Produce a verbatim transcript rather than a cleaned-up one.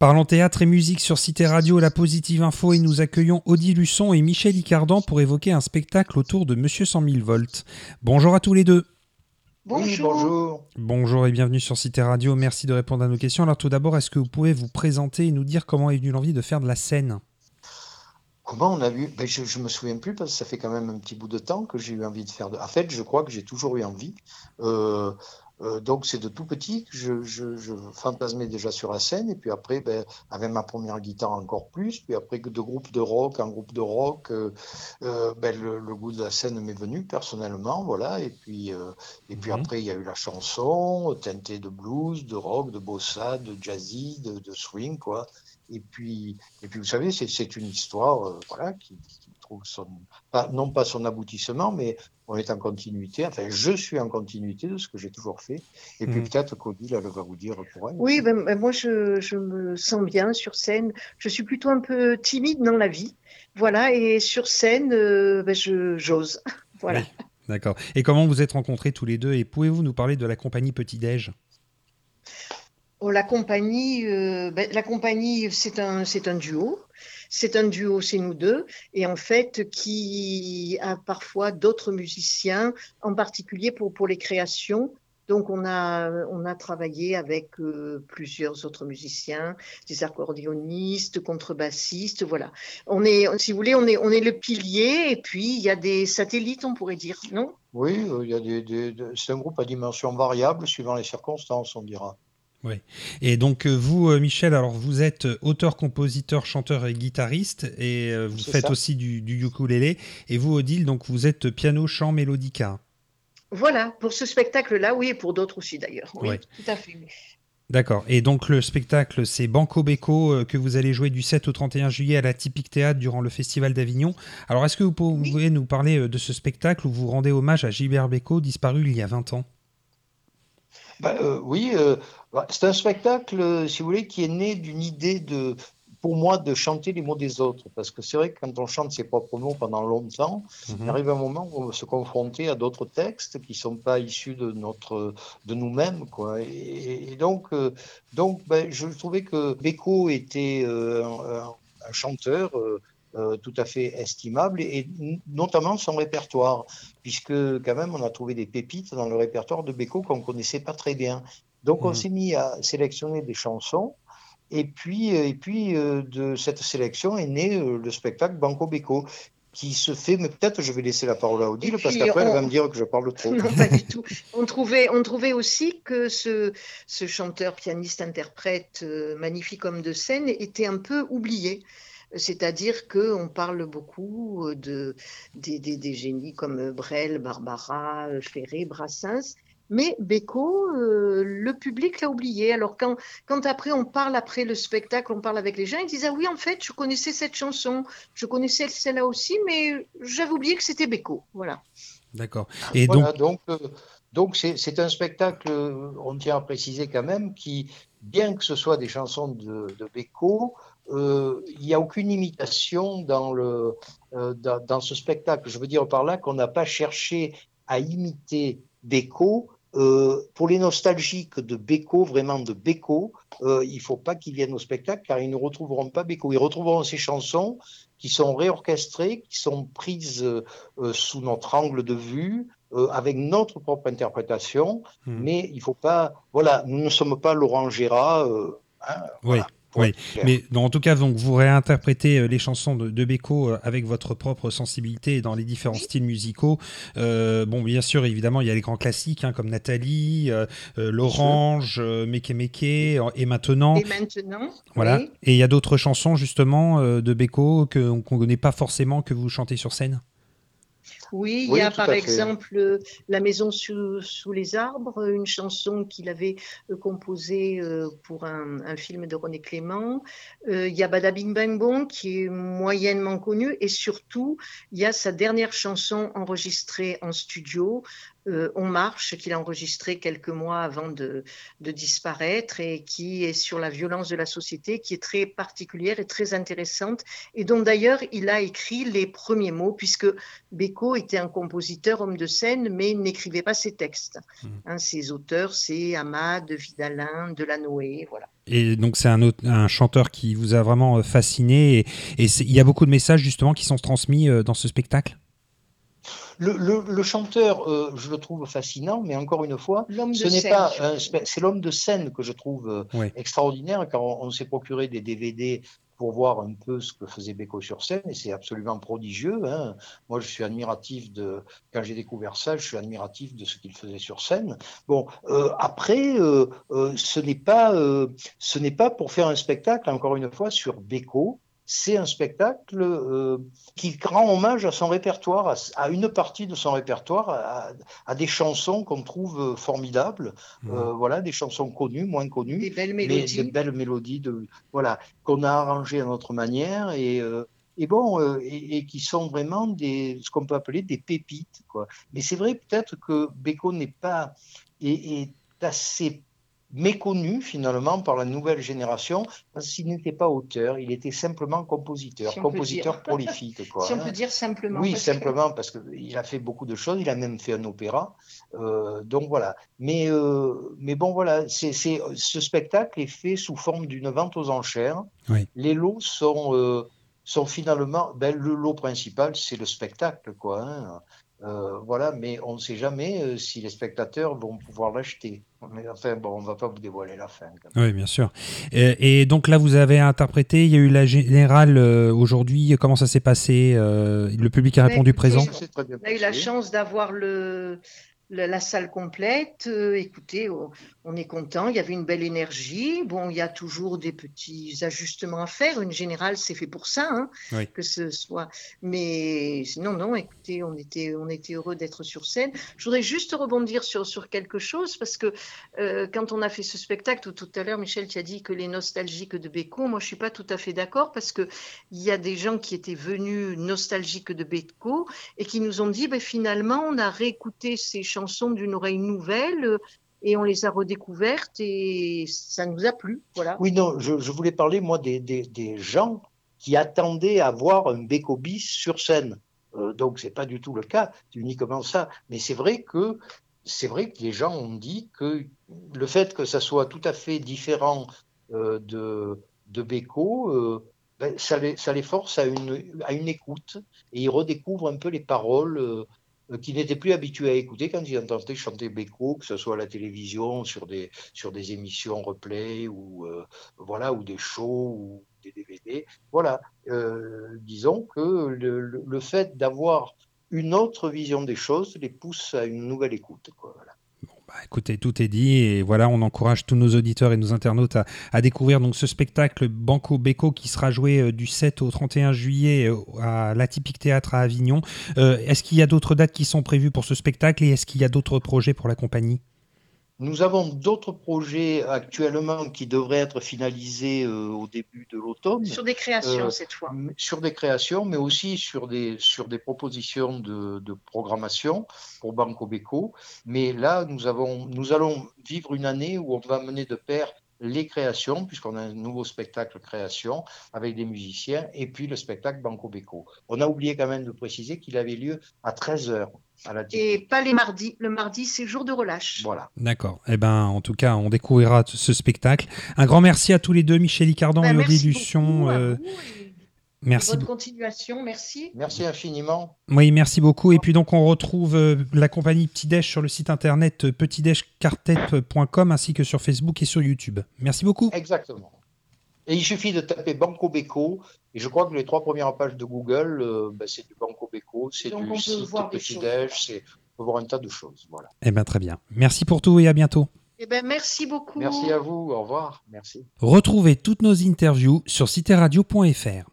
Parlons théâtre et musique sur Cité Radio, la Positive Info, et nous accueillons Odile Husson et Michel Icardan pour évoquer un spectacle autour de Monsieur cent mille volts. Bonjour à tous les deux. Bonjour. Oui, bonjour. Bonjour et bienvenue sur Cité Radio, merci de répondre à nos questions. Alors tout d'abord, est-ce que vous pouvez vous présenter et nous dire comment est venue l'envie de faire de la scène ? Comment on a vu ben, Je ne me souviens plus parce que ça fait quand même un petit bout de temps que j'ai eu envie de faire de... En fait, je crois que j'ai toujours eu envie. Euh, euh, donc, c'est de tout petit que je, je, je fantasmais déjà sur la scène. Et puis après, ben, avec ma première guitare encore plus. Puis après, de groupe de rock en groupe de rock, euh, euh, ben, le, le goût de la scène m'est venu personnellement. Voilà. Et puis, euh, et puis Mmh. après, il y a eu la chanson, teintée de blues, de rock, de bossa, de jazzy, de, de swing, quoi. Et puis, et puis, vous savez, c'est, c'est une histoire euh, voilà, qui, qui trouve son, pas, non pas son aboutissement, mais on est en continuité. Enfin, je suis en continuité de ce que j'ai toujours fait. Et puis Mmh. peut-être qu'Odile, elle va vous dire pour elle. Oui, ben, ben, moi, je, je me sens bien sur scène. Je suis plutôt un peu timide dans la vie. Voilà, et sur scène, euh, ben, je, j'ose. Voilà. Oui, d'accord. Et comment vous êtes rencontrés tous les deux et pouvez-vous nous parler de la compagnie Petit Déj ? Oh, la compagnie, euh, ben, la compagnie, c'est un, c'est un duo. C'est un duo, c'est nous deux, et en fait, qui a parfois d'autres musiciens, en particulier pour, pour les créations. Donc, on a, on a travaillé avec euh, plusieurs autres musiciens, des accordéonistes, contrebassistes, voilà. On est, si vous voulez, on est, on est le pilier, et puis il y a des satellites, on pourrait dire, non ? Oui, euh, il y a des, des, des, c'est un groupe à dimension variable suivant les circonstances, on dira. Oui. Et donc vous, Michel, alors vous êtes auteur, compositeur, chanteur et guitariste, et vous C'est faites ça. aussi du, du ukulélé. Et vous, Odile, donc vous êtes piano, chant, mélodica. Voilà, pour ce spectacle-là, oui, et pour d'autres aussi d'ailleurs. Oui, Ouais. tout à fait. D'accord. Et donc le spectacle, c'est Banco Becco euh, que vous allez jouer du sept au trente et un juillet à la Typique Théâtre durant le Festival d'Avignon. Alors est-ce que vous pouvez Oui. nous parler de ce spectacle où vous rendez hommage à Gilbert Bécaud, disparu il y a vingt ans ? Ben, euh, oui, euh, c'est un spectacle, si vous voulez, qui est né d'une idée de, pour moi, de chanter les mots des autres. Parce que c'est vrai que quand on chante ses propres mots pendant longtemps, Mmh. il arrive un moment où on va se confronter à d'autres textes qui ne sont pas issus de notre, de nous-mêmes, quoi. Et, et donc, euh, donc ben, je trouvais que Bécaud était euh, un, un chanteur. Euh, Euh, tout à fait estimable, et, et notamment son répertoire, puisque quand même on a trouvé des pépites dans le répertoire de Bécaud qu'on ne connaissait pas très bien. Donc on Mmh. s'est mis à sélectionner des chansons, et puis, et puis euh, de cette sélection est né euh, le spectacle Banco Bécaud, qui se fait, mais peut-être je vais laisser la parole à Odile, parce qu'après on... elle va me dire que je parle trop. Non, pas du tout. On trouvait, on trouvait aussi que ce, ce chanteur, pianiste, interprète, euh, magnifique homme de scène était un peu oublié. C'est-à-dire qu'on parle beaucoup de, des, des, des génies comme Brel, Barbara, Ferré, Brassens, mais Bécaud, euh, le public l'a oublié. Alors quand, quand après on parle, après le spectacle, on parle avec les gens, ils disent « Ah oui, en fait, je connaissais cette chanson, je connaissais celle-là aussi, mais j'avais oublié que c'était Bécaud. » Voilà. D'accord. Et Voilà, donc, donc euh, donc c'est, c'est un spectacle, euh, on tient à préciser quand même, qui, bien que ce soit des chansons de, de Bécaud, euh, il n'y a aucune imitation dans, le, euh, dans, dans ce spectacle. Je veux dire par là qu'on n'a pas cherché à imiter Bécaud. Euh, pour les nostalgiques de Bécaud, vraiment de Bécaud, euh, il ne faut pas qu'ils viennent au spectacle car ils ne retrouveront pas Bécaud. Ils retrouveront ces chansons qui sont réorchestrées, qui sont prises euh, sous notre angle de vue, euh, avec notre propre interprétation, mmh. mais il faut pas, voilà, nous ne sommes pas Laurent Gérard, euh, hein, Oui, voilà, pour oui. être clair. Mais non, en tout cas, donc, vous réinterprétez euh, les chansons de, de Bécaud euh, avec votre propre sensibilité et dans les différents Oui. styles musicaux. Euh, bon, bien sûr, évidemment, il y a les grands classiques hein, comme Nathalie, euh, euh, L'Orange, euh, Meke Meke, et maintenant, Et maintenant, voilà. oui. Et il y a d'autres chansons justement euh, de Bécaud que qu'on ne connaît pas forcément que vous chantez sur scène. Oui, il y Oui, a tout par à fait. exemple La maison sous, sous les arbres, une chanson qu'il avait euh, composée euh, pour un, un film de René Clément. Euh, il y a Bada Bing Bang Bong qui est moyennement connu, et surtout il y a sa dernière chanson enregistrée en studio Euh, On marche, qu'il a enregistré quelques mois avant de, de disparaître et qui est sur la violence de la société, qui est très particulière et très intéressante et dont d'ailleurs il a écrit les premiers mots puisque Bécaud était un compositeur, homme de scène, mais il n'écrivait pas ses textes. Mmh. Hein, ses auteurs, c'est Amade, Vidalin, Delanoë, voilà. Et donc c'est un, autre, un chanteur qui vous a vraiment fasciné et, et il y a beaucoup de messages justement qui sont transmis dans ce spectacle. Le, le, le chanteur, euh, je le trouve fascinant, mais encore une fois, ce n'est scène, pas, un, c'est l'homme de scène que je trouve euh, oui. extraordinaire, car on, on s'est procuré des D V D pour voir un peu ce que faisait Bécaud sur scène, et c'est absolument prodigieux. Hein. Moi, je suis admiratif de, quand j'ai découvert ça, je suis admiratif de ce qu'il faisait sur scène. Bon, euh, après, euh, euh, ce n'est pas, euh, ce n'est pas pour faire un spectacle, encore une fois, sur Bécaud. C'est un spectacle euh, qui rend hommage à son répertoire, à, à une partie de son répertoire, à, à des chansons qu'on trouve formidables, mmh. euh, voilà, des chansons connues, moins connues, des belles mélodies, mais des belles mélodies, de, voilà, qu'on a arrangées à notre manière et, euh, et bon, euh, et, et qui sont vraiment des, ce qu'on peut appeler des pépites, quoi. Mais c'est vrai peut-être que Bécaud n'est pas est, est assez méconnu finalement par la nouvelle génération parce qu'il n'était pas auteur, il était simplement compositeur, si compositeur prolifique. Quoi, si on hein. peut dire simplement. Oui, parce simplement que... parce qu'il a fait beaucoup de choses, il a même fait un opéra, euh, donc voilà. Mais, euh, mais bon voilà, c'est, c'est, ce spectacle est fait sous forme d'une vente aux enchères. Oui. Les lots sont, euh, sont finalement, ben, le lot principal c'est le spectacle, quoi. Hein. Euh, voilà, mais on ne sait jamais euh, si les spectateurs vont pouvoir l'acheter. Mais enfin, bon, on ne va pas vous dévoiler la fin. Oui, bien sûr. Et, et donc là, vous avez interprété, il y a eu la générale euh, aujourd'hui. Comment ça s'est passé euh, Le public a répondu mais, présent. On a eu la chance d'avoir le... la salle complète, euh, écoutez, oh, on est content, il y avait une belle énergie. Bon, il y a toujours des petits ajustements à faire. Une générale, c'est fait pour ça, hein, oui. que ce soit. Mais non, non, écoutez, on était, on était heureux d'être sur scène. Je voudrais juste rebondir sur, sur quelque chose, parce que euh, quand on a fait ce spectacle, tout à l'heure, Michel, tu as dit que les nostalgiques de Bécaud, moi, je ne suis pas tout à fait d'accord, parce qu'il y a des gens qui étaient venus nostalgiques de Bécaud et qui nous ont dit, ben, finalement, on a réécouté ces chansons chansons d'une oreille nouvelle et on les a redécouvertes et ça nous a plu. Voilà. Oui, non, je, je voulais parler, moi, des, des, des gens qui attendaient à voir un Bécaud bis sur scène. Euh, donc, c'est pas du tout le cas, c'est uniquement ça. Mais c'est vrai que c'est vrai que les gens ont dit que le fait que ça soit tout à fait différent euh, de, de Bécaud, euh, ben, ça, les, ça les force à une, à une écoute et ils redécouvrent un peu les paroles euh, qui n'étaient plus habitués à écouter quand ils entendaient chanter Bécaud, que ce soit à la télévision, sur des, sur des émissions replay, ou, euh, voilà, ou des shows, ou des D V D. Voilà, euh, disons que le, le, le fait d'avoir une autre vision des choses les pousse à une nouvelle écoute, quoi, voilà. Bah, écoutez, tout est dit et voilà, on encourage tous nos auditeurs et nos internautes à, à découvrir donc ce spectacle Banco Bécaud qui sera joué euh, du sept au trente et un juillet euh, à l'Atypique Théâtre à Avignon. Euh, est-ce qu'il y a d'autres dates qui sont prévues pour ce spectacle et est-ce qu'il y a d'autres projets pour la compagnie ? Nous avons d'autres projets actuellement qui devraient être finalisés euh, au début de l'automne. Sur des créations euh, cette fois. Sur des créations, mais aussi sur des, sur des propositions de, de programmation pour Banco Bécaud. Mais là, nous, avons, nous allons vivre une année où on va mener de pair les créations, puisqu'on a un nouveau spectacle création avec des musiciens, et puis le spectacle Banco Bécaud. On a oublié quand même de préciser qu'il avait lieu à treize heures. Et pas les mardis. Le mardi, c'est jour de relâche. Voilà. D'accord. Eh ben, en tout cas, on découvrira ce spectacle. Un grand merci à tous les deux, Michel Icardant ben, et Odile Luçon. Euh, merci. Bonne continuation, merci. Merci infiniment. Oui, merci beaucoup. Et puis donc, on retrouve euh, la compagnie Petit Déj sur le site internet euh, petit déj quartet point com ainsi que sur Facebook et sur YouTube. Merci beaucoup. Exactement. Et il suffit de taper Banco Bécaud, et je crois que les trois premières pages de Google, euh, ben, c'est du Banco Bécaud, c'est donc du site Petit Déj, c'est on peut voir un tas de choses. Voilà. Eh bien, très bien. Merci pour tout et à bientôt. Eh ben, merci beaucoup. Merci à vous. Au revoir. Merci. Retrouvez toutes nos interviews sur cité radio point f r.